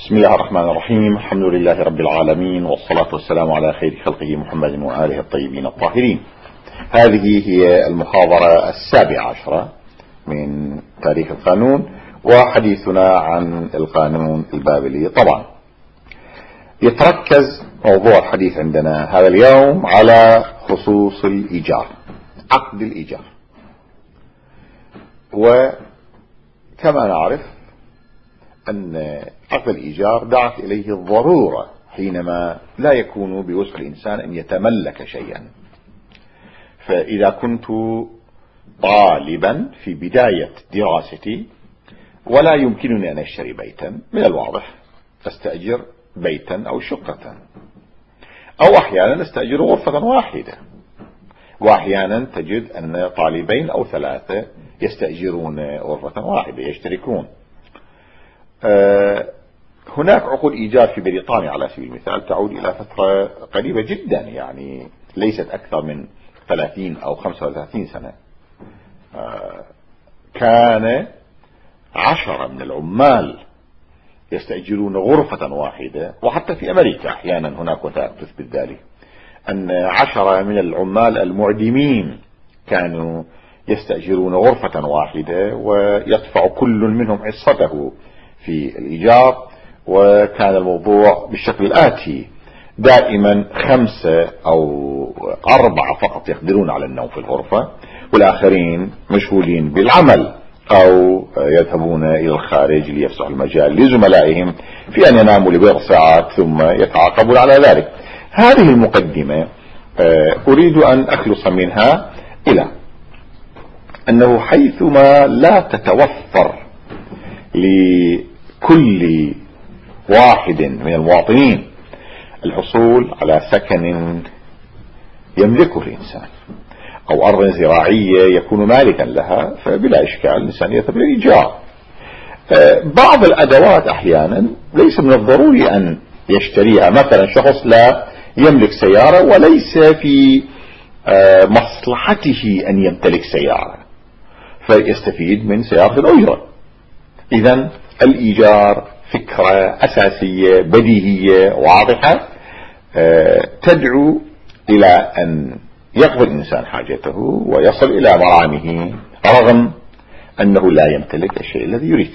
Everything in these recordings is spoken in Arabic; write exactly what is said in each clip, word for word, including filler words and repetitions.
بسم الله الرحمن الرحيم. الحمد لله رب العالمين، والصلاة والسلام على خير خلقه محمد وآله الطيبين الطاهرين. هذه هي المحاضرة السابعة عشرة من تاريخ القانون، وحديثنا عن القانون البابلي. طبعا يتركز موضوع الحديث عندنا هذا اليوم على خصوص الإيجار، عقد الإيجار. وكما نعرف أن عقد الإيجار دعت إليه الضرورة حينما لا يكون بوسع الإنسان أن يتملك شيئا. فإذا كنت طالبا في بداية دراستي ولا يمكنني أن أشتري بيتا، من الواضح أستأجر بيتا أو شقة، أو أحيانا أستأجر غرفة واحدة، وأحيانا تجد أن طالبين أو ثلاثة يستأجرون غرفة واحدة يشتركون. هناك عقود إيجار في بريطانيا على سبيل المثال تعود إلى فترة قريبة جدا، يعني ليست أكثر من ثلاثين أو خمسة وثلاثين سنة. كان عشرة من العمال يستأجرون غرفة واحدة، وحتى في أمريكا أحيانا هناك وثائق تثبت ذلك، أن عشرة من العمال المعدمين كانوا يستأجرون غرفة واحدة ويدفع كل منهم حصته في الإيجار. وكان الموضوع بالشكل الآتي: دائما خمسة أو أربعة فقط يقدرون على النوم في الغرفة، والآخرين مشغولين بالعمل أو يذهبون إلى الخارج ليفسحوا المجال لزملائهم في أن يناموا لبضع ساعات ثم يتعاقبون على ذلك. هذه المقدمة أريد أن أخلص منها إلى أنه حيثما لا تتوفر لكل واحد من المواطنين الحصول على سكن يملكه الإنسان أو أرض زراعية يكون مالكا لها، فبلا إشكال الإنسان يذهب للإيجار. بعض الأدوات أحيانا ليس من الضروري أن يشتريها، مثلا شخص لا يملك سيارة وليس في مصلحته أن يمتلك سيارة، فيستفيد من سيارة الأجرة. إذن الإيجار فكرة أساسية بديهية واضحة تدعو إلى أن يقضي الإنسان حاجته ويصل إلى مرامه رغم أنه لا يمتلك الشيء الذي يريد.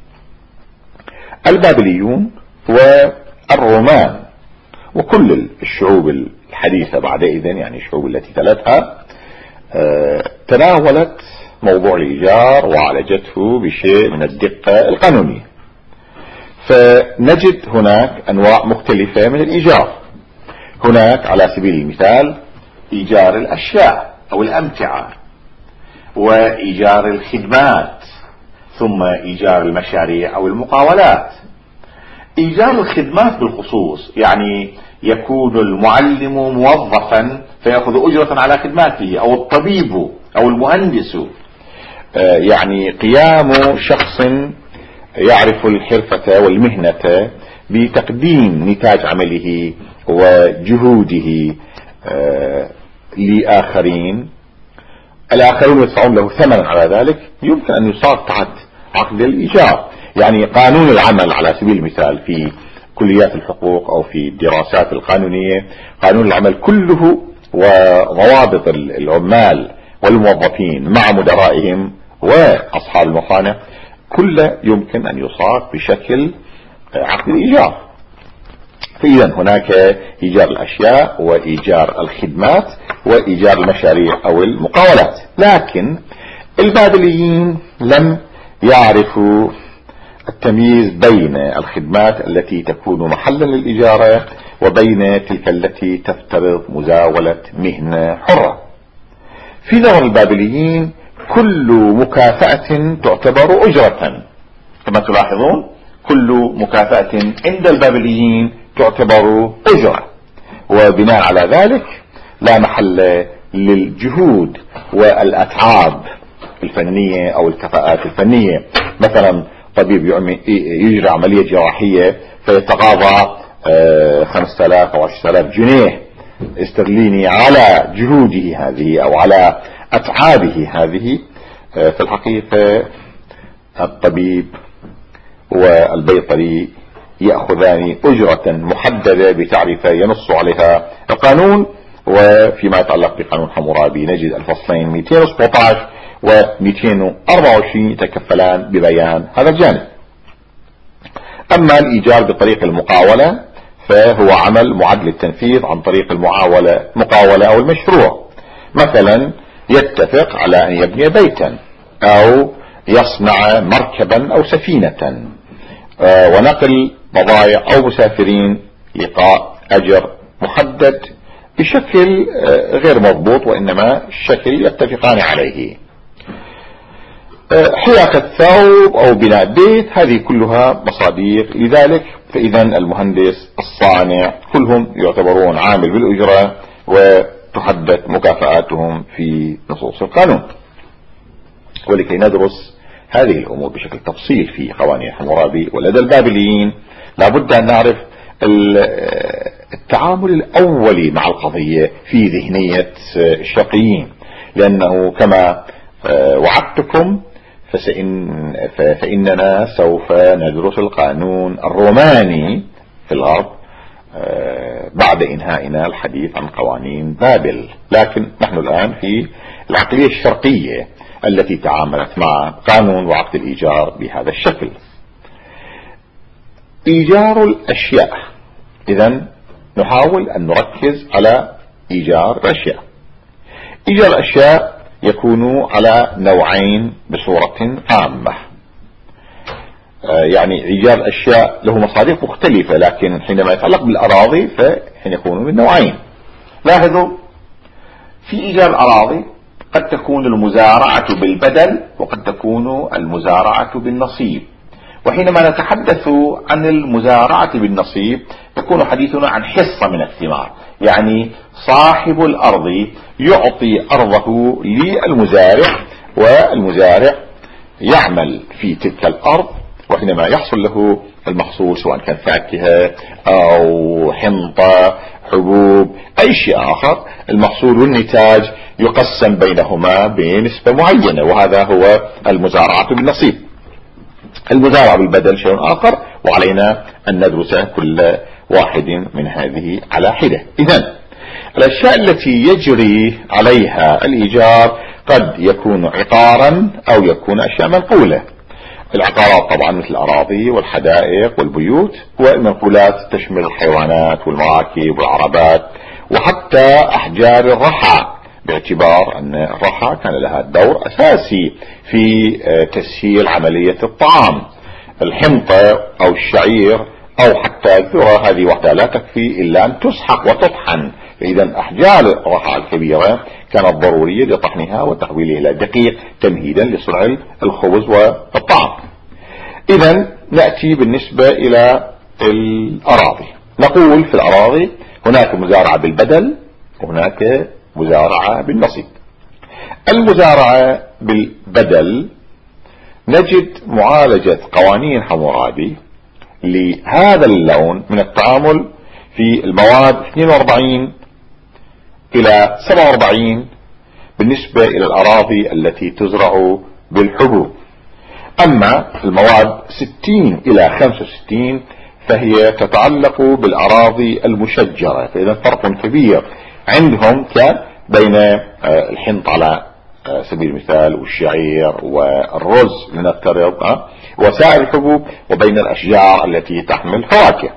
البابليون والرومان وكل الشعوب الحديثة بعدئذ، يعني الشعوب التي تلتها، تناولت موضوع الإيجار وعالجته بشيء من الدقة القانونية. فنجد هناك أنواع مختلفة من الإيجار. هناك على سبيل المثال إيجار الأشياء أو الأمتعة، وإيجار الخدمات، ثم إيجار المشاريع أو المقاولات. إيجار الخدمات بالخصوص يعني يكون المعلم موظفا فيأخذ أجرة على خدماته، أو الطبيب أو المهندس، يعني قيام شخص يعرف الحرفة والمهنة بتقديم نتاج عمله وجهوده لآخرين، الآخرون يدفعون له ثمنا على ذلك، يمكن أن يصار تحت عقد الإيجار. يعني قانون العمل على سبيل المثال في كليات الحقوق أو في الدراسات القانونية، قانون العمل كله وضوابط العمال والموظفين مع مدرائهم وأصحاب المصانع كله يمكن أن يصار بشكل عقد الإيجار. فإذا هناك إيجار الأشياء وإيجار الخدمات وإيجار المشاريع أو المقاولات. لكن البابليين لم يعرفوا التمييز بين الخدمات التي تكون محلا للإجارة وبين تلك التي تفترض مزاولة مهنة حرة. في نظر البابليين كل مكافأة تعتبر أجرة، كما تلاحظون كل مكافأة عند البابليين تعتبر أجرة، وبناء على ذلك لا محل للجهود والأتعاب الفنية أو الكفاءات الفنية. مثلا طبيب يجري عملية جراحية فيتقاضى خمسة آلاف أو عشرة آلاف جنيه استرليني على جهوده هذه أو على أتعابه هذه. في الحقيقة الطبيب والبيطري يأخذان أجرة محددة بتعرفة ينص عليها القانون. وفيما يتعلق بقانون حمورابي نجد الفصلين مئتين وسبعة عشر و مئتين وأربعة وعشرين يتكفلان ببيان هذا الجانب. أما الإيجار بطريق المقاولة فهو عمل معد للتنفيذ عن طريق المعاولة مقاولة أو المشروع. مثلا يتفق على أن يبني بيتا أو يصنع مركبا أو سفينة ونقل بضائع أو مسافرين لقاء أجر محدد بشكل غير مضبوط وإنما الشكل يتفقان عليه. حياكة ثوب أو بناء بيت هذه كلها مصاديق. لذلك فإذا المهندس الصانع كلهم يعتبرون عامل بالأجرة وتحدد مكافآتهم في نصوص القانون. ولكي ندرس هذه الأمور بشكل تفصيل في قوانين حمورابي ولدى البابليين لابد أن نعرف التعامل الأولي مع القضية في ذهنية الشرقيين، لأنه كما وعدتكم فسإن فإننا سوف ندرس القانون الروماني في الغرب بعد إنهائنا الحديث عن قوانين بابل. لكن نحن الآن في العقلية الشرقية التي تعاملت مع قانون وعقد الإيجار بهذا الشكل. إيجار الأشياء، إذن نحاول أن نركز على إيجار الأشياء. إيجار الأشياء يكون على نوعين بصورة عامة. يعني إيجار الأشياء له مصادر مختلفة، لكن حينما يتعلق بالأراضي فحين يكون من نوعين. لاحظوا في إيجار الأراضي قد تكون المزارعة بالبدل وقد تكون المزارعة بالنصيب. وحينما نتحدث عن المزارعة بالنصيب يكون حديثنا عن حصة من الثمار، يعني صاحب الأرض يعطي أرضه للمزارع والمزارع يعمل في تلك الأرض، وحينما يحصل له المحصول سواء كان فاكهة أو حنطة حبوب أي شيء آخر، المحصول والنتاج يقسم بينهما بنسبة معينة، وهذا هو المزارعة بالنصيب. المزارعة بالبدل شيء آخر، وعلينا أن ندرس كل واحد من هذه على حدة. إذن الأشياء التي يجري عليها الإيجار قد يكون عقارا أو يكون أشياء منقولة. العقارات طبعا مثل الأراضي والحدائق والبيوت، والمنقولات تشمل الحيوانات والمراكب والعربات وحتى أحجار الرحى، باعتبار أن الرحى كان لها دور أساسي في تسهيل عملية الطعام. الحنطة أو الشعير أو حتى الذرة هذه وحدها لا تكفي إلا أن تسحق وتطحن، إذا أحجار الرحى الكبيرة كانت ضرورية لطحنها وتحويلها إلى دقيق تمهيدا لصنع الخبز والطعام. إذا نأتي بالنسبة إلى الأراضي، نقول في الأراضي هناك مزارعة بالبدل وهناك مزارعة بالنصيب. المزارعة بالبدل نجد معالجة قوانين حمورابي لهذا اللون من التعامل في المواد اثنين وأربعين إلى سبعة وأربعين بالنسبة إلى الأراضي التي تزرع بالحبوب. أما المواد ستين إلى خمسة وستين فهي تتعلق بالأراضي المشجرة، فإذا فرق كبير عندهم كان بين الحنط على سبيل المثال والشعير والرز لنفترض وسائر الحبوب، وبين الأشجار التي تحمل فواكه.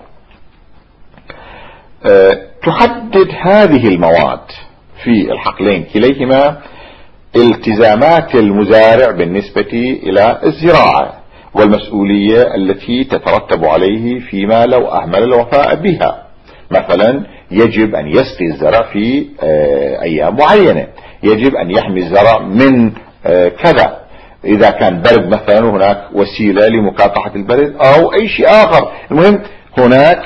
تحدد هذه المواد في الحقلين كليهما التزامات المزارع بالنسبة إلى الزراعة والمسؤولية التي تترتب عليه فيما لو أهمل الوفاء بها. مثلا يجب أن يسقي الزرع في أيام معينة، يجب أن يحمي الزرع من كذا، إذا كان برد مثلا هناك وسيلة لمكافحة البرد أو أي شيء آخر. المهم هناك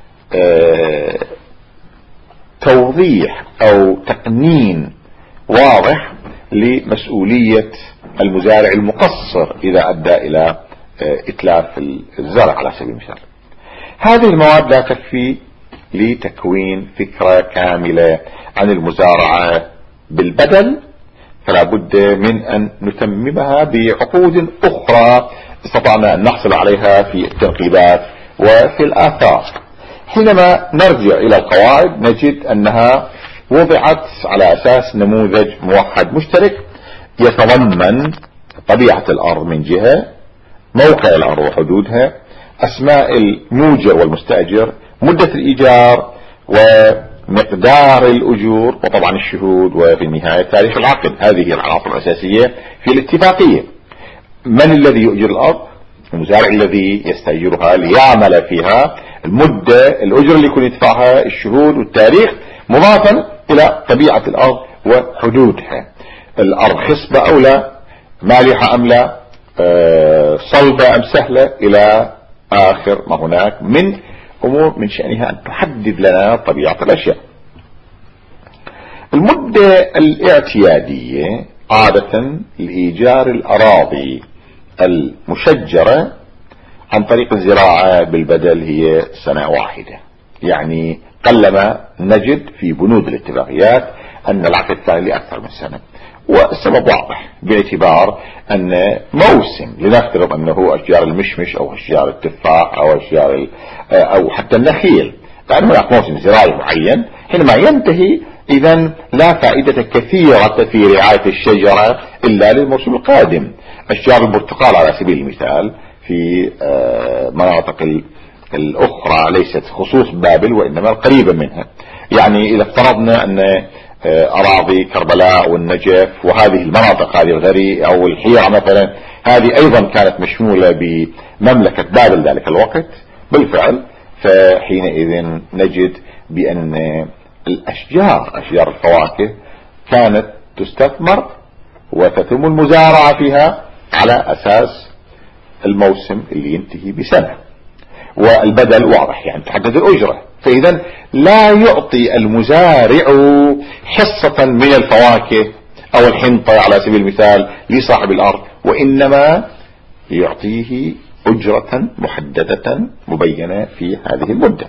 توضيح أو تقنين واضح لمسؤولية المزارع المقصر إذا أدى إلى إتلاف الزرع على سبيل المثال. هذه المواد لا تكفي لتكوين فكرة كاملة عن المزارعة بالبدل، فلا بد من أن نتممها بعقود أخرى استطعنا أن نحصل عليها في التنقيبات وفي الآثار. حينما نرجع إلى القواعد نجد أنها وضعت على أساس نموذج موحد مشترك يتضمن طبيعة الأرض من جهة، موقع الأرض وحدودها، أسماء الموجر والمستأجر، مدة الإيجار، ومقدار الأجور، وطبعا الشهود، وفي النهاية تاريخ العقد. هذه العناصر الأساسية في الاتفاقية. من الذي يؤجر الأرض؟ المزارع الذي يستأجرها ليعمل فيها، المدة، الأجر اللي يكون يدفعها، الشهود والتاريخ، مضافا إلى طبيعة الأرض وحدودها. الأرض خصبة أو لا، مالحة أم لا، أه صلبة أم سهلة، إلى آخر ما هناك من أمور من شأنها أن تحدد لنا طبيعة الأشياء. المدة الاعتيادية عادة لإيجار الأراضي المشجرة عن طريق الزراعة بالبدل هي سنة واحدة. يعني قلما نجد في بنود الاتفاقيات أن العقد الثاني لأكثر من سنة، والسبب واضح باعتبار أن موسم، لنفترض أنه أشجار المشمش أو أشجار التفاح أو أشجار أو حتى النخيل، لأن هناك موسم زراعي معين حينما ينتهي، إذن لا فائدة كثيرة في رعاية الشجرة إلا للموسم القادم. أشجار البرتقال على سبيل المثال في مناطق الأخرى ليست خصوص بابل وإنما قريبا منها. يعني إذا افترضنا أن أراضي كربلاء والنجف وهذه المناطق، هذه الغري أو الحيرة مثلا، هذه أيضا كانت مشمولة بمملكة بابل ذلك الوقت بالفعل، فحينئذ نجد بأن الأشجار، أشجار الفواكه، كانت تستثمر وتتم المزارعة فيها على أساس الموسم اللي ينتهي بسنة، والبدل واضح، يعني تحدد الأجرة. فإذا لا يعطي المزارع حصة من الفواكه أو الحنطة على سبيل المثال لصاحب الأرض، وإنما يعطيه أجرة محددة مبينة في هذه المدة.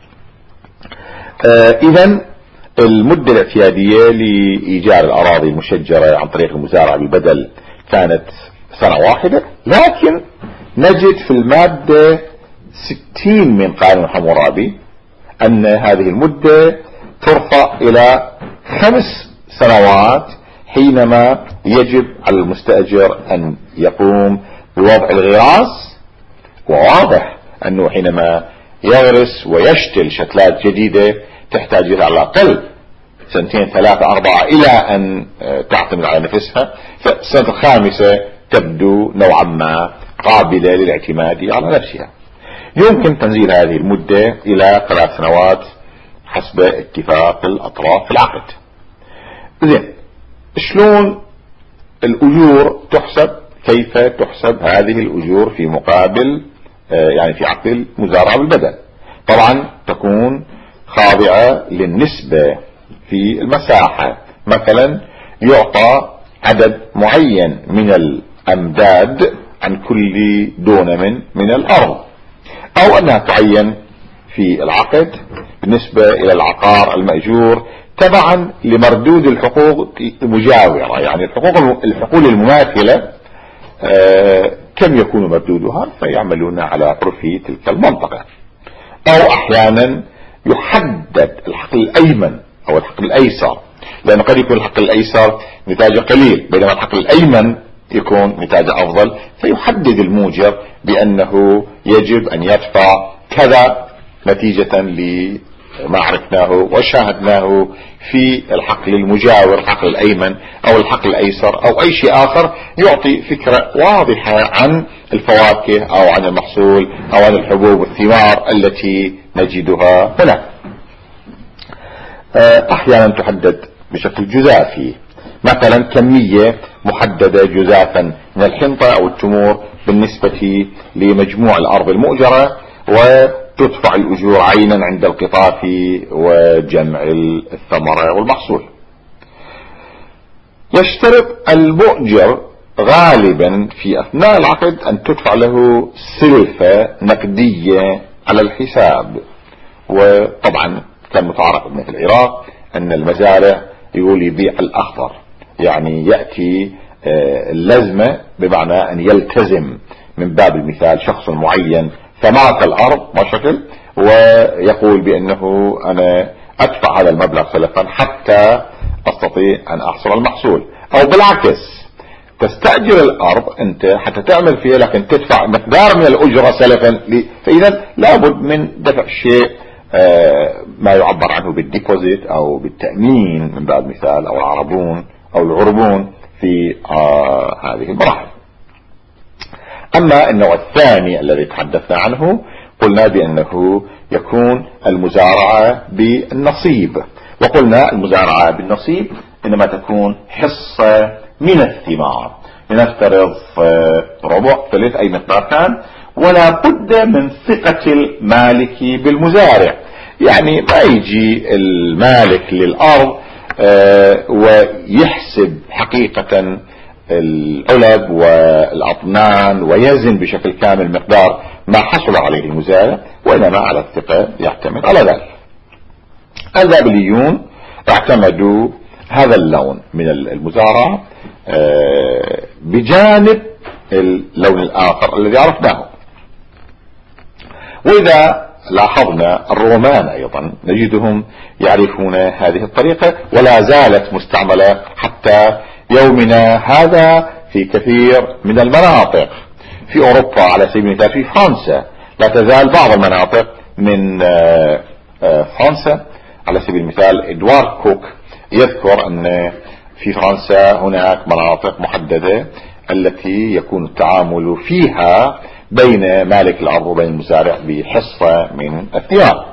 آه إذن المدة الاعتيادية لإيجار الأراضي المشجرة عن طريق المزارعة بالبدل كانت سنة واحدة، لكن نجد في المادة ستين من قانون حمورابي أن هذه المدة ترفع إلى خمس سنوات حينما يجب على المستأجر أن يقوم بوضع الغراس. وواضح أنه حينما يغرس ويشتل شتلات جديدة تحتاج على الأقل سنتين ثلاثة أربعة إلى أن تعتمد على نفسها، فالسنة الخامسة تبدو نوعا ما قابلة للاعتماد على نفسها. يمكن تنزيل هذه المدة إلى ثلاث سنوات حسب اتفاق الأطراف في العقد. زين، شلون الأجور تحسب؟ كيف تحسب هذه الأجور في مقابل آه يعني في عقد المزارعة بالبدل؟ طبعا تكون خاضعة للنسبة في المساحة. مثلا يعطى عدد معين من الأمداد عن كل دونم من الأرض، أو أنها تعين في العقد بالنسبة إلى العقار المأجور تبعا لمردود الحقوق المجاورة. يعني الحقوق الحقول المماثلة آه كم يكون مردودها، فيعملون على عرف تلك المنطقة. أو أحيانا يحدد الحق الأيمن أو الحق الأيسر، لأن قد يكون الحق الأيسر نتاجه قليل بينما الحق الأيمن يكون نتاجه أفضل، فيحدد الموجر بأنه يجب أن يدفع كذا نتيجة لما عرفناه وشاهدناه في الحقل المجاور، الحقل الأيمن أو الحقل الأيسر أو أي شيء آخر، يعطي فكرة واضحة عن الفواكه أو عن المحصول أو عن الحبوب والثمار التي نجدها هنا. أحيانا تحدد بشكل جزافي، مثلا كمية محددة جزافا من الحنطة أو التمور بالنسبة لمجموع الأرض المؤجرة، وتدفع الأجور عينا عند القطاف وجمع الثمرة والمحصول. يشترط المؤجر غالبا في أثناء العقد أن تدفع له سلفة نقدية على الحساب. وطبعا كان متعارف في العراق أن المزارع يقول يبيع الأخضر، يعني يأتي اللزمة بمعنى أن يلتزم من باب المثال شخص معين تماك الأرض بشكل، ويقول بأنه أنا أدفع هذا المبلغ سلفا حتى أستطيع أن أحصل المحصول. أو بالعكس تستأجر الأرض أنت حتى تعمل فيها، لكن تدفع مقدار من الأجرة سلفا، فإذا لابد من دفع شيء ما يعبر عنه بالديبوزيت أو بالتأمين من باب مثال، أو العربون أو العربون في هذه المراحل. أما النوع الثاني الذي تحدثنا عنه قلنا بأنه يكون المزارعة بالنصيب، وقلنا المزارعة بالنصيب إنما تكون حصة من الثمار، لنفترض ربع ثلث أي مقدار كان، ولا بد من ثقة المالك بالمزارع. يعني ما يجي المالك للأرض ويحسب حقيقة العلب والأطنان ويزن بشكل كامل مقدار ما حصل عليه المزارع، وإنما على الثقة يعتمد على ذلك. البابليون اعتمدوا هذا اللون من المزارعة بجانب اللون الآخر الذي عرفناه. وإذا لاحظنا الرومان أيضا نجدهم يعرفون هذه الطريقة، ولا زالت مستعملة حتى يومنا هذا في كثير من المناطق في أوروبا. على سبيل المثال في فرنسا لا تزال بعض المناطق من فرنسا، على سبيل المثال إدوارد كوك يذكر أن في فرنسا هناك مناطق محددة التي يكون التعامل فيها بين مالك الأرض وبين المزارع بحصة من الثمار.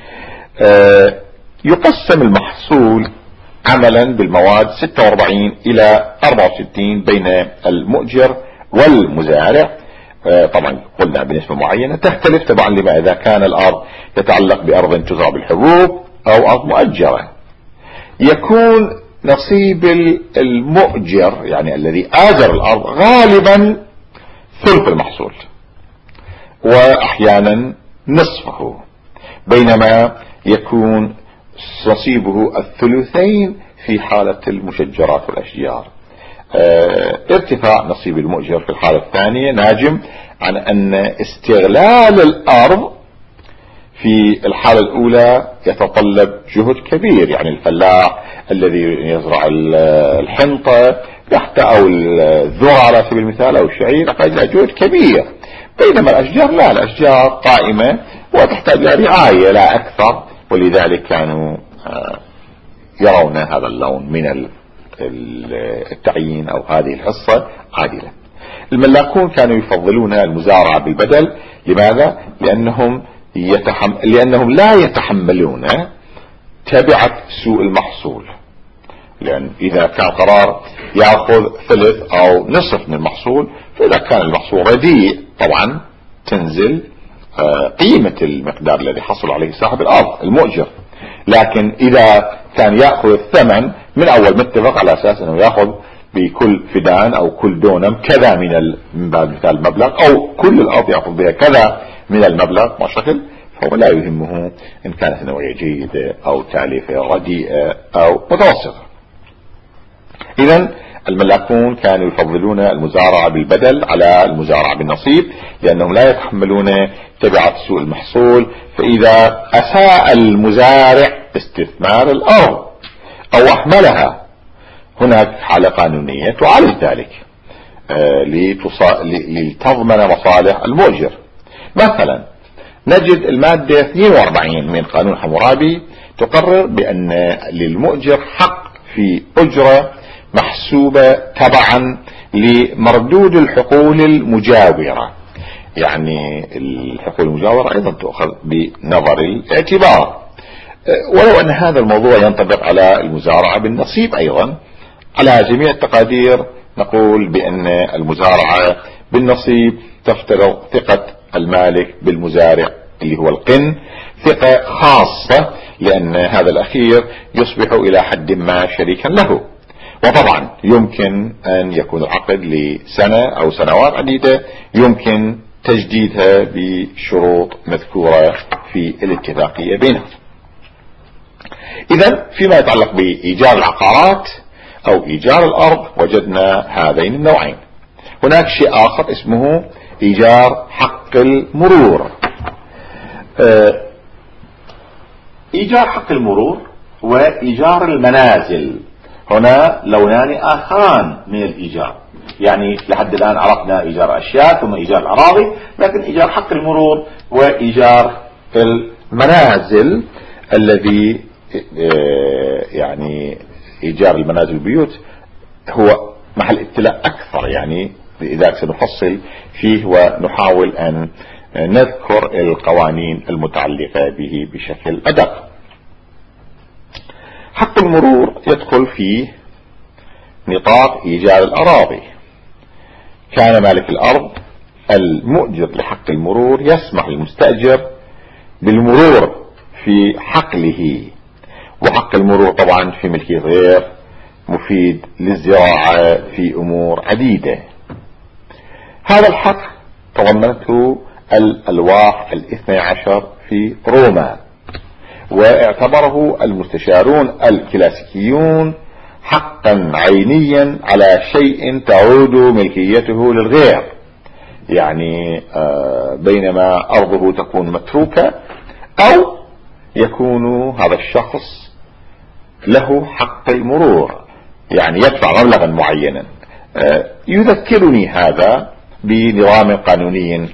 يقسم المحصول عملا بالمواد ستة وأربعين إلى أربعة وستين بين المؤجر والمزارع. طبعا قلنا بنسبة معينة تختلف طبعا لما إذا كان الأرض يتعلق بأرض تزرع بالحبوب أو أرض مؤجرة. يكون نصيب المؤجر يعني الذي آجر الأرض غالبا ثلث المحصول وأحيانا نصفه، بينما يكون نصيبه الثلثين في حالة المشجرات والأشجار. اه ارتفاع نصيب المؤجر في الحالة الثانية ناجم عن أن استغلال الأرض في الحالة الأولى يتطلب جهد كبير، يعني الفلاح الذي يزرع الحنطة يحتاج أو الذرة على سبيل المثال أو الشعير يحتاج إلى جهد كبير، بينما الأشجار لا، الأشجار قائمة وتحتاج إلى رعاية لا أكثر. ولذلك كانوا يرون هذا اللون من التعيين أو هذه الحصة عادلة. الملاكون كانوا يفضلون المزارعة بالبدل. لماذا؟ لأنهم يتحم... لأنهم لا يتحملون تبعة سوء المحصول، لأن إذا كان قرار يأخذ ثلث أو نصف من المحصول، فإذا كان المحصول رديء طبعا تنزل قيمة المقدار الذي حصل عليه صاحب الأرض المؤجر. لكن إذا كان يأخذ الثمن من أول متفق على أساس أنه يأخذ بكل فدان أو كل دونم كذا من من باب مثال المبلغ، أو كل الأرض يأخذ بها كذا من المبلغ ما شكل، فهو لا يهمه إن كانت نوعية جيدة أو تاليفة رديئة أو متوسطة. إذن الملاكون كانوا يفضلون المزارعة بالبدل على المزارعة بالنصيب، لأنهم لا يتحملون تبعة سوء المحصول. فإذا أساء المزارع استثمار الأرض أو أحملها، هناك حالة قانونية تعالج ذلك لتضمن مصالح المؤجر. مثلا نجد المادة اثنين وأربعين من قانون حمورابي تقرر بأن للمؤجر حق في أجرة محسوبة تبعا لمردود الحقول المجاورة. يعني الحقول المجاورة أيضا تأخذ بنظر الاعتبار، ولو أن هذا الموضوع ينطبق على المزارعة بالنصيب أيضا. على جميع التقادير نقول بأن المزارعة بالنصيب تفترض ثقة المالك بالمزارع اللي هو القن، ثقة خاصة، لأن هذا الأخير يصبح إلى حد ما شريكا له. وطبعا يمكن أن يكون العقد لسنة أو سنوات عديدة، يمكن تجديدها بشروط مذكورة في الاتفاقية بينهم. إذن فيما يتعلق بإيجار العقارات أو إيجار الأرض وجدنا هذين النوعين. هناك شيء آخر اسمه إيجار حق المرور. إيجار حق المرور وإيجار المنازل هنا لونان آخران من الإيجار. يعني لحد الآن عرفنا إيجار أشياء ثم إيجار الأراضي، لكن إيجار حق المرور وإيجار المنازل الذي يعني إيجار المنازل البيوت هو محل ابتلاء أكثر، يعني لذلك سنفصل فيه ونحاول أن نذكر القوانين المتعلقة به بشكل أدق. حق المرور يدخل في نطاق إيجار الأراضي. كان مالك الأرض المؤجر لحق المرور يسمح للمستأجر بالمرور في حقله، وحق المرور طبعا في ملكية غير مفيد للزراعة في أمور عديدة. هذا الحق تضمنته الألواح الاثنى عشر في روما، واعتبره المستشارون الكلاسيكيون حقا عينيا على شيء تعود ملكيته للغير. يعني بينما أرضه تكون متروكة أو يكون هذا الشخص له حق المرور، يعني يدفع مبلغا معينا. يذكرني هذا بنظام قانوني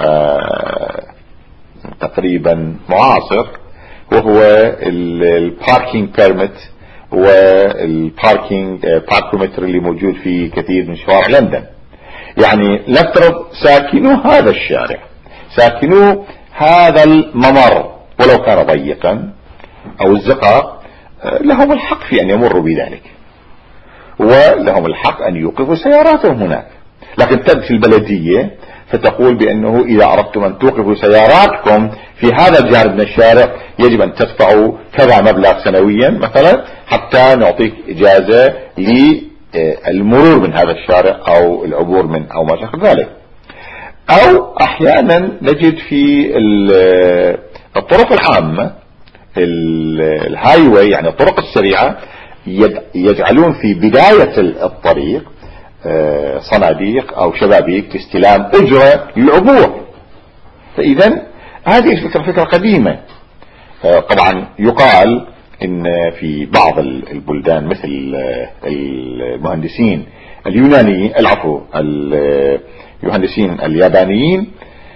تقريبا معاصر، وهو الباركينج بيرميت والباركينج باركومتر اللي موجود في كثير من شوارع لندن. يعني نفترض ساكنو هذا الشارع، ساكنو هذا الممر ولو كان ضيقا او الزقاق، لهم الحق في ان يمروا بذلك، ولهم الحق ان يوقفوا سياراتهم هناك. لكن تأتي البلدية فتقول بأنه إذا أردتم أن توقفوا سياراتكم في هذا الجانب من الشارع يجب أن تدفعوا كذا مبلغ سنويا مثلا حتى نعطيك إجازة للمرور من هذا الشارع أو العبور من أو ما شابه ذلك. أو أحيانا نجد في الطرق العامة الهايوي، يعني الطرق السريعة، يجعلون في بداية الطريق صناديق أو شبابيك لاستلام أجرة للعبور. فإذا هذه الفكرة فكرة قديمة. طبعا يقال إن في بعض البلدان مثل المهندسين اليونانيين العفو المهندسين اليابانيين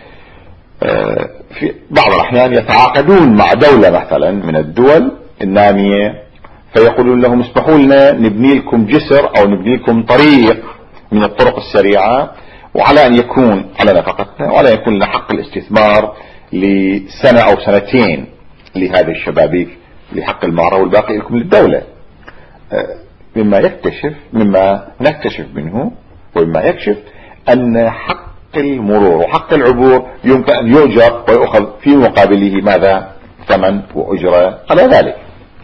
في بعض الأحيان يتعاقدون مع دولة مثلا من الدول النامية، فيقولون لهم اسمحوا لنا نبني لكم جسر أو نبني لكم طريق من الطرق السريعة، وعلى أن يكون على نفقتنا، وعلى أن يكون لنا حق الاستثمار لسنة أو سنتين لهذه الشبابيك لحق المعرة، والباقي لكم للدولة. مما يكتشف مما نكتشف منه ومما يكشف أن حق المرور وحق العبور يمكن أن يؤجر ويؤخذ في مقابله ماذا؟ ثمن وأجرة على ذلك.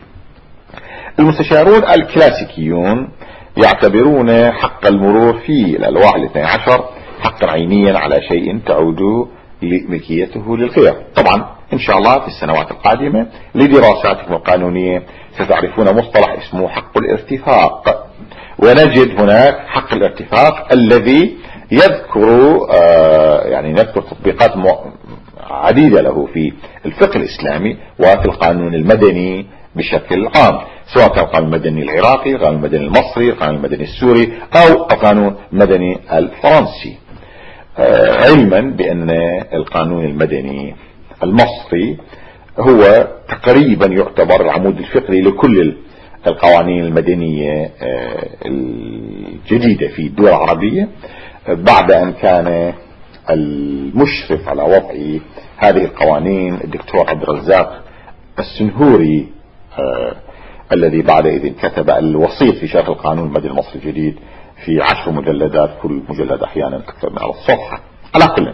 المستشارون الكلاسيكيون يعتبرون حق المرور في الألواح الاثنى عشر حقا عينيا على شيء تعود لملكيته للغير. طبعا إن شاء الله في السنوات القادمة لدراساتكم القانونية ستعرفون مصطلح اسمه حق الارتفاق، ونجد هناك حق الارتفاق الذي يذكر آه يعني نذكر تطبيقات عديدة له في الفقه الإسلامي وفي القانون المدني بشكل عام، سواء كان القانون المدني العراقي، القانون المدني المصري، القانون المدني السوري، أو القانون المدني الفرنسي. آه علما بأن القانون المدني المصري هو تقريبا يعتبر العمود الفقري لكل القوانين المدنية آه الجديدة في الدول العربية، بعد أن كان المشرف على وضع هذه القوانين الدكتور عبد الرزاق السنهوري آه الذي بعد إذن كتب الوسيط في شرح القانون المدني المصري الجديد في عشر مجلدات، كل مجلد أحيانا أكثر من على الصفحة. على كل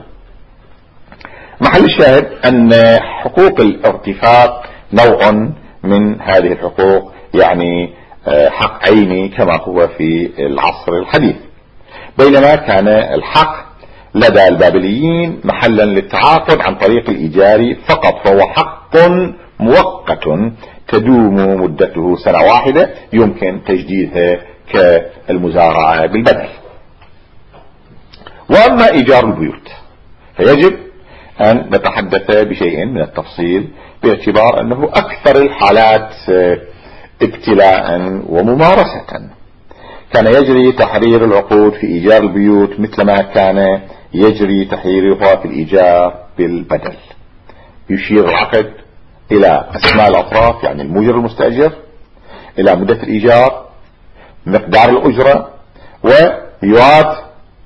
محل الشاهد أن حقوق الارتفاق نوع من هذه الحقوق، يعني آه حق عيني كما هو في العصر الحديث، بينما كان الحق لدى البابليين محلا للتعاقد عن طريق الإيجار فقط، فهو حق مؤقت تدوم مدته سنة واحدة يمكن تجديدها كالمزارعة بالبدل. وأما إيجار البيوت فيجب أن نتحدث بشيء من التفصيل باعتبار أنه أكثر الحالات ابتلاء وممارسة. كان يجري تحرير العقود في إيجار البيوت مثلما كان يجري تحريرها في الإيجار بالبدل. يشير العقد إلى أسماء الأطراف، يعني الموجر المستأجر، إلى مدة الإيجار، مقدار الأجرة، ويعاد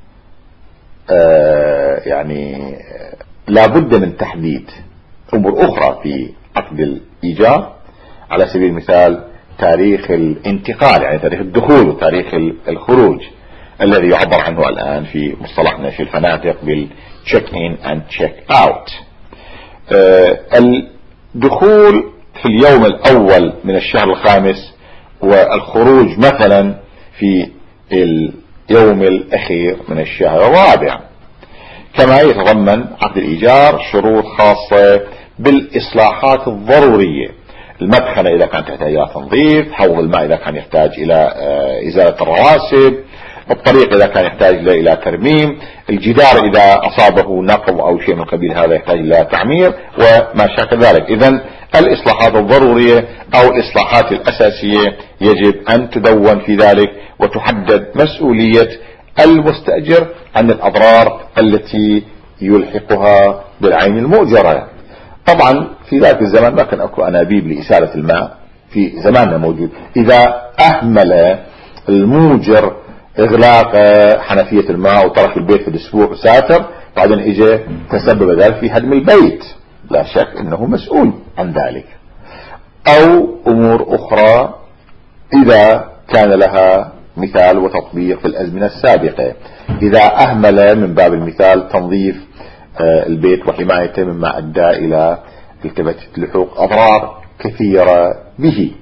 آه يعني لا بد من تحديد أمور أخرى في عقد الإيجار، على سبيل المثال تاريخ الانتقال، يعني تاريخ الدخول وتاريخ الخروج الذي يعبر عنه الآن في مصطلحنا في الفنادق بالcheck in and check out. آه الدخول في اليوم الأول من الشهر الخامس والخروج مثلا في اليوم الأخير من الشهر الرابع. كما يتضمن عقد الإيجار شروط خاصة بالإصلاحات الضرورية، المدخنة إذا كانت تحتاج إلى تنظيف، حوض الماء إذا كان يحتاج إلى إزالة الرواسب، الطريق إذا كان يحتاج إلى ترميم، الجدار إذا أصابه نقض أو شيء من قبيل هذا يحتاج إلى تعمير وما شاكل ذلك. إذن الإصلاحات الضرورية أو الإصلاحات الأساسية يجب أن تدون في ذلك، وتحدد مسؤولية المستأجر عن الأضرار التي يلحقها بالعين المؤجرة. طبعا في ذلك الزمان ما كان أكو أنابيب لإسالة الماء في زماننا موجود. إذا أهمل الموجر إغلاق حنفية الماء وترك البيت في الأسبوع وسافر، بعدين إجا تسبب ذلك في هدم البيت، لا شك أنه مسؤول عن ذلك. أو أمور أخرى إذا كان لها مثال وتطبيق في الأزمنة السابقة، إذا أهمل من باب المثال تنظيف البيت وحمايته مما أدى إلى التبتة لحوق أضرار كثيرة به.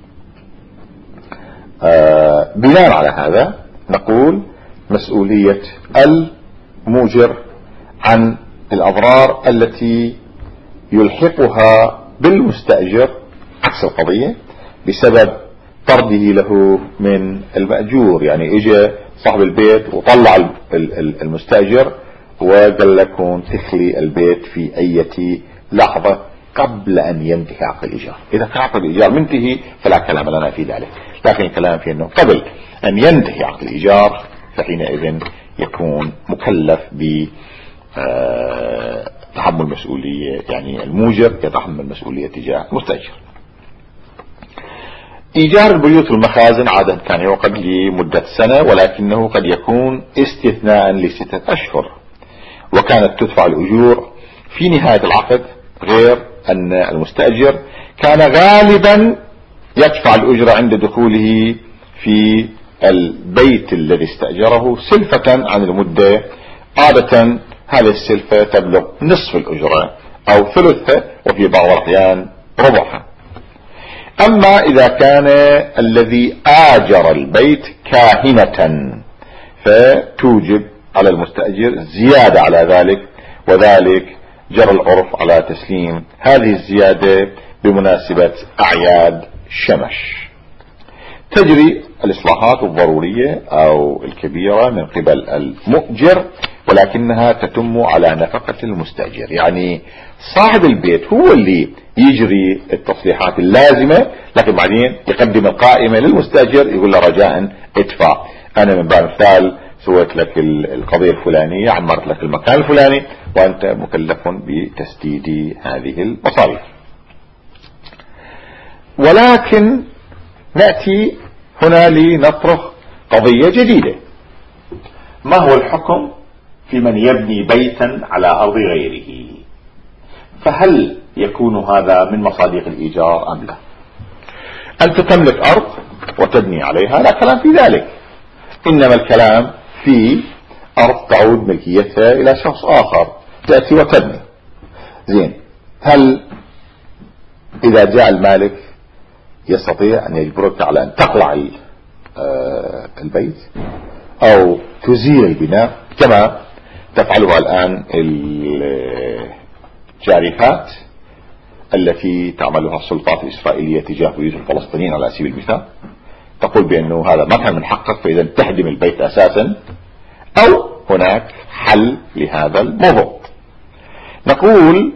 بناء على هذا نقول مسؤولية الموجر عن الأضرار التي يلحقها بالمستأجر عكس القضية بسبب طرده له من المأجور. يعني اجى صاحب البيت وطلع المستأجر وقال لكم تخلي البيت في أي لحظة قبل أن ينتهي عقد الإيجار. إذا كان عقد الإيجار منتهي فلا كلام لنا في ذلك، لكن الكلام في أنه قبل أن ينتهي عقد الإيجار فحينئذ يكون مكلف ب تحمل مسؤولية، يعني الموجر يتحمل مسؤولية تجاه المستأجر. إيجار البيوت والمخازن عادة كان يعقد لمدة سنة، ولكنه قد يكون استثناء لستة أشهر، وكانت تدفع الأجور في نهاية العقد، غير أن المستأجر كان غالبا يدفع الأجرة عند دخوله في البيت الذي استأجره سلفة عن المدة. عادة هذه السلفة تبلغ نصف الأجرة أو ثلثها، وفي بعض الأحيان ربعها. أما إذا كان الذي آجر البيت كاهنة فتوجب على المستأجر زيادة على ذلك، وذلك جرى العرف على تسليم هذه الزيادة بمناسبة أعياد شمش. تجري الإصلاحات الضرورية أو الكبيرة من قبل المؤجر، ولكنها تتم على نفقة المستأجر. يعني صاحب البيت هو اللي يجري التصليحات اللازمة، لكن بعدين يقدم القائمة للمستأجر يقول له رجاء ادفع، أنا من باب مثال سويت لك القضية الفلانية، عمرت لك المكان الفلاني، وأنت مكلف بتسديد هذه المصاريف. ولكن نأتي هنا لنطرح قضية جديدة: ما هو الحكم في من يبني بيتا على أرض غيره؟ فهل يكون هذا من مصادق الإيجار أم لا؟ أنت تملك أرض وتبني عليها، لا كلام في ذلك، إنما الكلام في أرض تعود ملكيتها إلى شخص آخر، تأتي وتبني. زين، هل إذا جاء المالك يستطيع أن يجبرك على أن تقلع البيت أو تزيل البناء كما تفعلها الآن الجارفات التي تعملها السلطات الإسرائيلية تجاه بيوت الفلسطينيين على سبيل المثال؟ تقول بأنه هذا ما كان من حقك، فإذا تهدم البيت أساسا، أو هناك حل لهذا الموضوع. نقول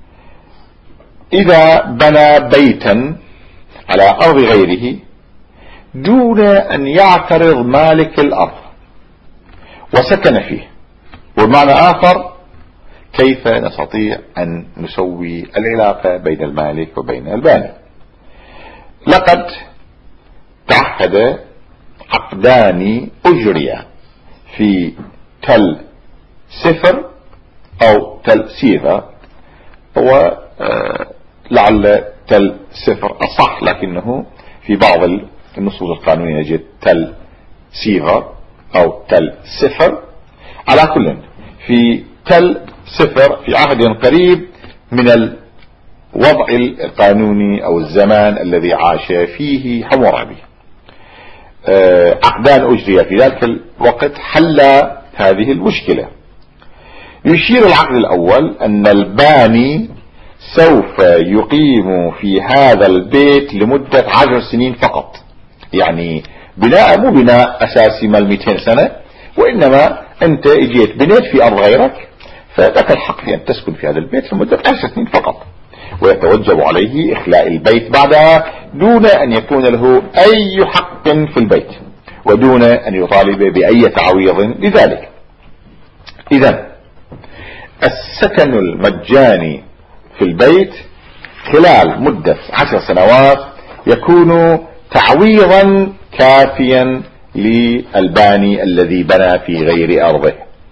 إذا بنى بيتا على أرض غيره دون أن يعترض مالك الأرض وسكن فيه، والمعنى آخر كيف نستطيع أن نسوي العلاقة بين المالك وبين الباني؟ لقد تعهد عقدان أجريا في تل سفر أو تل سيفا، ولعل تل سفر أصح، لكنه في بعض النصوص القانونية نجد تل سيفا أو تل سفر. على كل، في تل سفر في عهد قريب من الوضع القانوني أو الزمان الذي عاش فيه حمورابي، عقدان أجري في ذلك الوقت حل هذه المشكلة. يشير العقد الأول أن الباني سوف يقيم في هذا البيت لمدة عشر سنين فقط، يعني بناء مو بناء أساسي مال مئتين سنة، وإنما أنت اجيت بنيت في أرض غيرك فلك الحق في أن تسكن في هذا البيت لمدة عشر سنين فقط، ويتوجب عليه إخلاء البيت بعدها دون أن يكون له أي حق في البيت ودون أن يطالب بأي تعويض لذلك. إذن السكن المجاني في البيت خلال مدة عشر سنوات يكون تعويضا كافيا للباني الذي بنى في غير أرضه.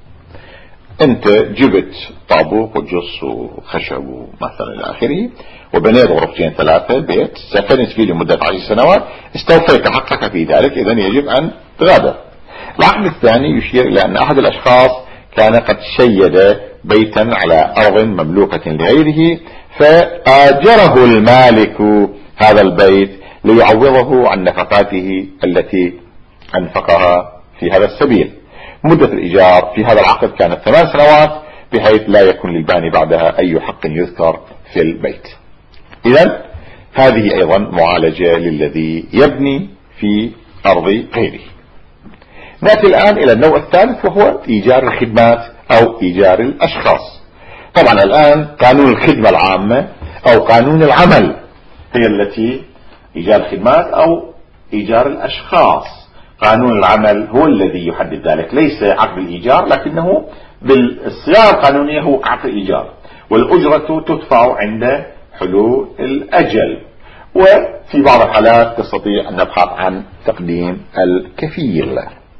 انت جبت طابوق وجص وخشب مثلا الى اخره وبنيت غرفتين ثلاثة بيت سكنت فيه لمدة عشر سنوات، استوفيت حقك في ذلك، اذن يجب ان تغادر. العقد الثاني يشير الى ان احد الاشخاص كان قد شيد بيتا على ارض مملوكة لغيره، فآجره المالك هذا البيت ليعوضه عن نفقاته التي انفقها في هذا السبيل. مدة الإيجار في هذا العقد كانت ثمان سنوات، بحيث لا يكون للباني بعدها أي حق يذكر في البيت. إذن هذه أيضا معالجة للذي يبني في أرض غيره. نأتي الآن إلى النوع الثالث، وهو إيجار الخدمات أو إيجار الأشخاص. طبعا الآن قانون الخدمة العامة أو قانون العمل هي التي إيجار الخدمات أو إيجار الأشخاص. قانون العمل هو الذي يحدد ذلك، ليس عقد الإيجار، لكنه بالصياغة القانونية هو عقد الإيجار، والأجرة تدفع عند حلول الأجل، وفي بعض الحالات تستطيع أن نبحث عن تقديم الكفيل.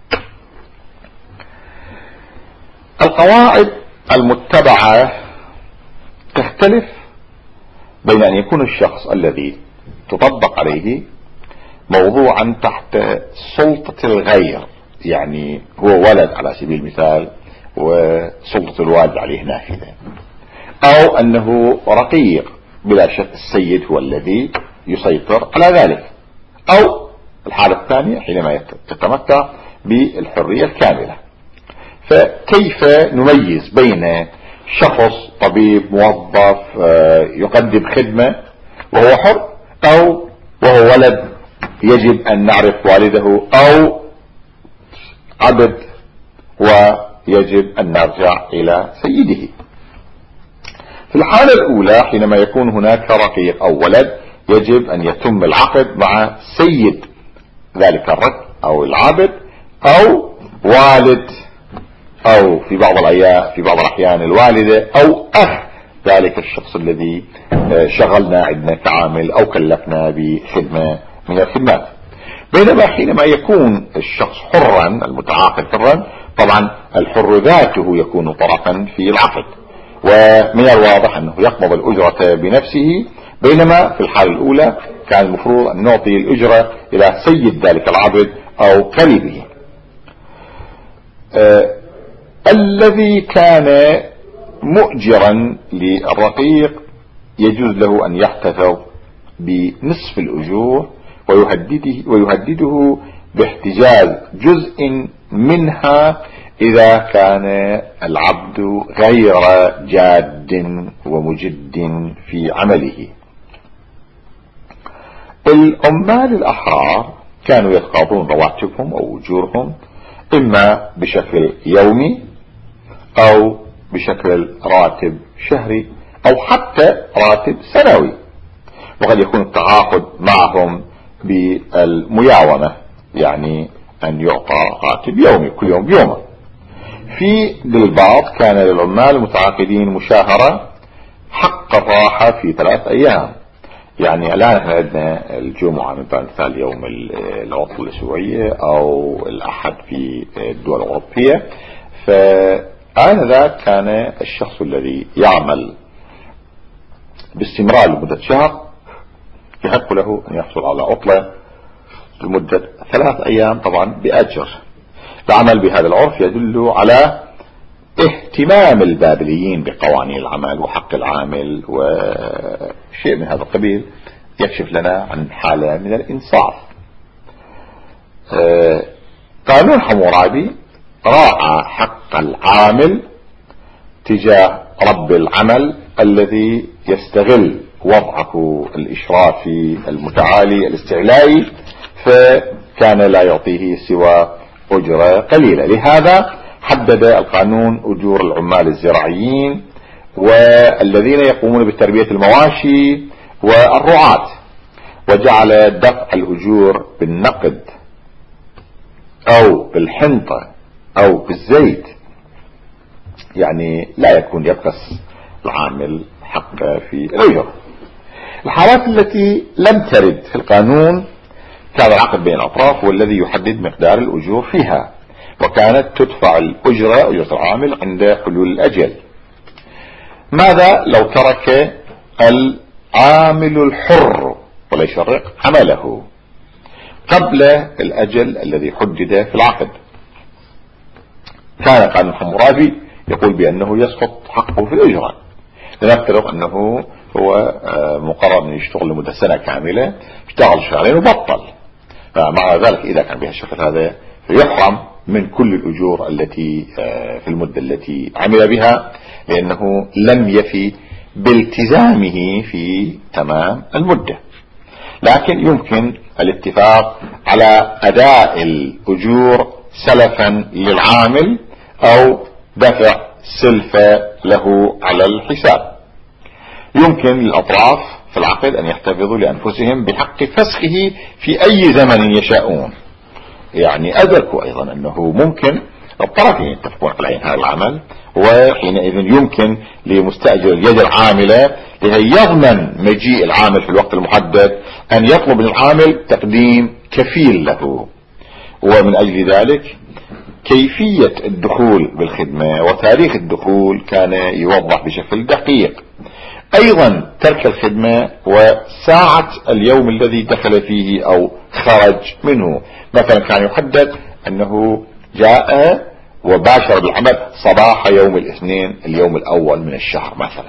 القواعد المتبعة تختلف بين أن يكون الشخص الذي تطبق عليه موضوعا تحت سلطة الغير، يعني هو ولد على سبيل المثال وسلطة الوالد عليه نافذة، او انه رقيق بلا شك السيد هو الذي يسيطر على ذلك، او الحالة الثانية حينما يتمتع بالحرية الكاملة. فكيف نميز بين شخص طبيب موظف يقدم خدمة وهو حر، او وهو ولد يجب أن نعرف والده، أو عبد ويجب أن نرجع إلى سيده؟ في الحالة الأولى حينما يكون هناك رقيق أو ولد يجب أن يتم العقد مع سيد ذلك الرق أو العبد، أو والد، أو في بعض الأحيان في بعض الأحيان الوالدة، أو أخ ذلك الشخص الذي شغلنا عندنا كعامل أو كلفنا بخدمة من الخدمات. بينما حينما يكون الشخص حرا المتعاقد حرا، طبعا الحر ذاته يكون طرفا في العقد، ومن الواضح أنه يقبض الأجرة بنفسه، بينما في الحالة الأولى كان المفروض أن نعطي الأجرة إلى سيد ذلك العبد أو كلبه. آه الذي كان مؤجرا للرقيق يجوز له أن يحتفظ بنصف الأجور ويهدده, ويهدده باحتجاز جزء منها إذا كان العبد غير جاد ومجد في عمله. العمال الأحرار كانوا يتقاضون رواتبهم أو أجورهم إما بشكل يومي أو بشكل راتب شهري أو حتى راتب سنوي، وقد يكون التعاقد معهم بالمياومة، يعني أن يعطى راتب يومي كل يوم بيومه. في دلباط كان للعمال المتعاقدين مشاهرة حق الراحة في ثلاث أيام. يعني الآن احنا عندنا الجمعة مثال يوم العطلة الأسبوعية أو الأحد في الدول الأوروبية، فآنذاك كان الشخص الذي يعمل باستمرار لمدة شهر يحق له أن يحصل على عطلة لمدة ثلاث أيام طبعا بأجر. العمل بهذا العرف يدل على اهتمام البابليين بقوانين العمل وحق العامل وشيء من هذا القبيل، يكشف لنا عن حالة من الإنصاف. آه قانون حمورابي راعى حق العامل تجاه رب العمل الذي يستغل وضعه الإشرافي المتعالي الاستعلائي، فكان لا يعطيه سوى أجرة قليلة. لهذا حدد القانون أجور العمال الزراعيين والذين يقومون بتربية المواشي والرعاة، وجعل دفع الأجور بالنقد أو بالحنطة أو بالزيت، يعني لا يكون يبخس العامل حقه في الأجر. الحالات التي لم ترد في القانون كان العقد بين الأطراف والذي يحدد مقدار الأجور فيها، وكانت تدفع الأجرة أجرة العامل عند حلول الأجل. ماذا لو ترك العامل الحر ولا يشرق عمله قبل الأجل الذي حدد في العقد؟ كان قانون حمورابي يقول بأنه يسقط حقه في الأجرة. لنفترض أنه هو مقرر أن يشتغل لمدة سنة كاملة، اشتغل شهرين وبطل، فمع ذلك إذا كان بها الشكل هذا فيحرم من كل الأجور التي في المدة التي عمل بها، لأنه لم يفي بالتزامه في تمام المدة. لكن يمكن الاتفاق على أداء الأجور سلفا للعامل أو دفع سلفة له على الحساب. يمكن للأطراف في العقد أن يحتفظوا لأنفسهم بحق فسخه في أي زمن يشاءون. يعني أدركوا أيضا أنه ممكن الطرفين يتفقون على إنهاء العمل، وحينئذ يمكن لمستأجر اليد العاملة لكي يضمن مجيء العامل في الوقت المحدد أن يطلب من العامل تقديم كفيل له. ومن أجل ذلك كيفية الدخول بالخدمة وتاريخ الدخول كان يوضح بشكل دقيق. أيضا ترك الخدمة وساعة اليوم الذي دخل فيه أو خرج منه. مثلا كان يحدد أنه جاء وباشر بالعمل صباح يوم الاثنين اليوم الأول من الشهر مثلا،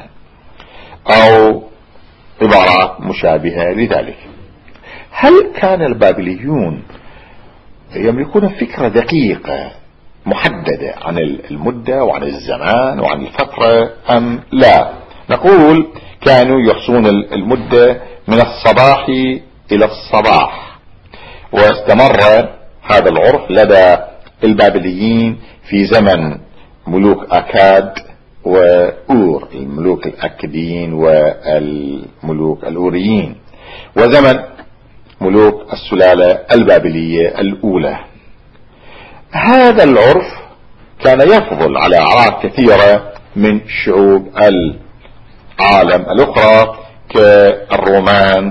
أو عبارات مشابهة لذلك. هل كان البابليون يملكون فكرة دقيقة محددة عن المدة وعن الزمان وعن الفترة أم لا؟ نقول كانوا يحصون المدة من الصباح إلى الصباح، واستمر هذا العرف لدى البابليين في زمن ملوك أكاد وأور، الملوك الأكديين والملوك الأوريين، وزمن ملوك السلالة البابلية الأولى. هذا العرف كان يفضل على أعراف كثيرة من شعوب العالم الأخرى كالرومان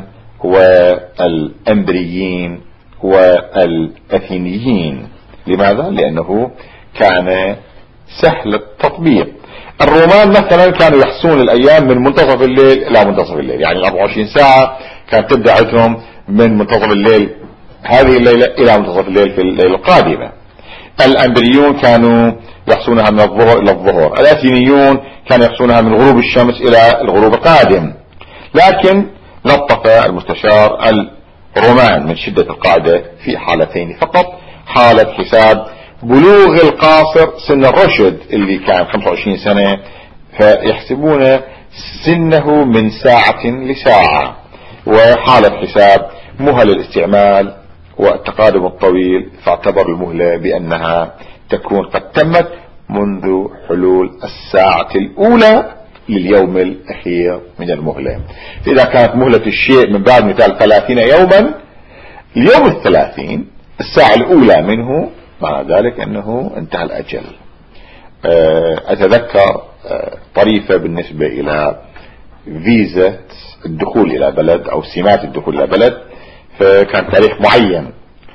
والأمبريين والأثينيين. لماذا؟ لأنه كان سهل التطبيق. الرومان مثلا كانوا يحسون الأيام من منتصف الليل إلى منتصف الليل، يعني أربعة وعشرين ساعة كانت تبدأ عندهم من منتصف الليل هذه الليلة إلى منتصف الليل في الليلة القادمة. الأمبريون كانوا يحسونها من الظهر إلى الظهر، الأثينيون كانوا يحسونها من غروب الشمس إلى الغروب القادم. لكن لطف المستشار الرومان من شدة القاعدة في حالتين فقط: حالة حساب بلوغ القاصر سن الرشد اللي كان خمسة وعشرين سنة، فيحسبون سنه من ساعة لساعة، وحالة حساب مهل الاستعمال والتقادم الطويل، فاعتبر المهلة بأنها تكون قد تمت منذ حلول الساعة الأولى لليوم الأخير من المهلة. إذا كانت مهلة الشيء من باب مثال ثلاثين يوما، اليوم الثلاثين الساعة الأولى منه معنى ذلك أنه انتهى الأجل. أتذكر طريفة بالنسبة إلى فيزا الدخول إلى بلد أو سمات الدخول إلى بلد، فكان تاريخ معين،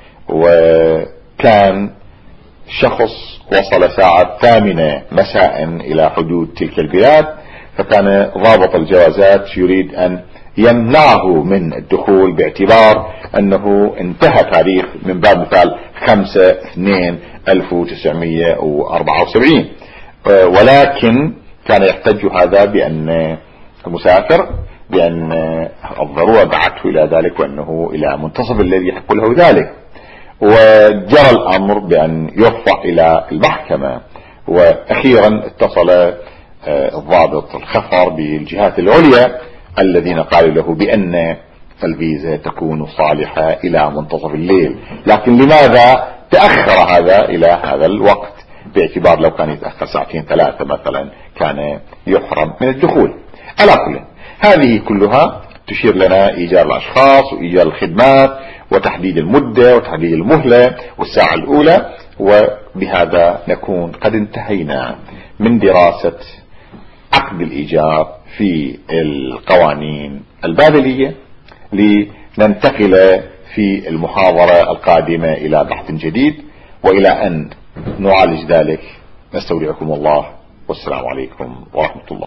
وكان شخص وصل الساعة الثامنة مساء إلى حدود تلك البلاد، فكان ضابط الجوازات يريد أن يمنعه من الدخول باعتبار أنه انتهى تاريخ من باب مثال خمسة اثنين ألف وتسعمائة وأربعة وسبعين، ولكن كان يحتج هذا بأن المسافر بأن الضرورة دعته إلى ذلك، وأنه إلى منتصف الليل يحق له ذلك. وجرى الأمر بأن يرفع إلى المحكمة، وأخيرا اتصل الضابط الخفر بالجهات العليا الذين قالوا له بأن الفيزا تكون صالحة إلى منتصف الليل. لكن لماذا تأخر هذا إلى هذا الوقت؟ باعتبار لو كان يتأخر ساعتين ثلاثة مثلا كان يحرم من الدخول. على كل هذه كلها تشير لنا إيجار الأشخاص وإيجار الخدمات وتحديد المدة وتحديد المهلة والساعة الأولى. وبهذا نكون قد انتهينا من دراسة عقد الإيجار في القوانين البابلية، لننتقل في المحاضرة القادمة إلى بحث جديد، وإلى أن نعالج ذلك نستودعكم الله، والسلام عليكم ورحمة الله.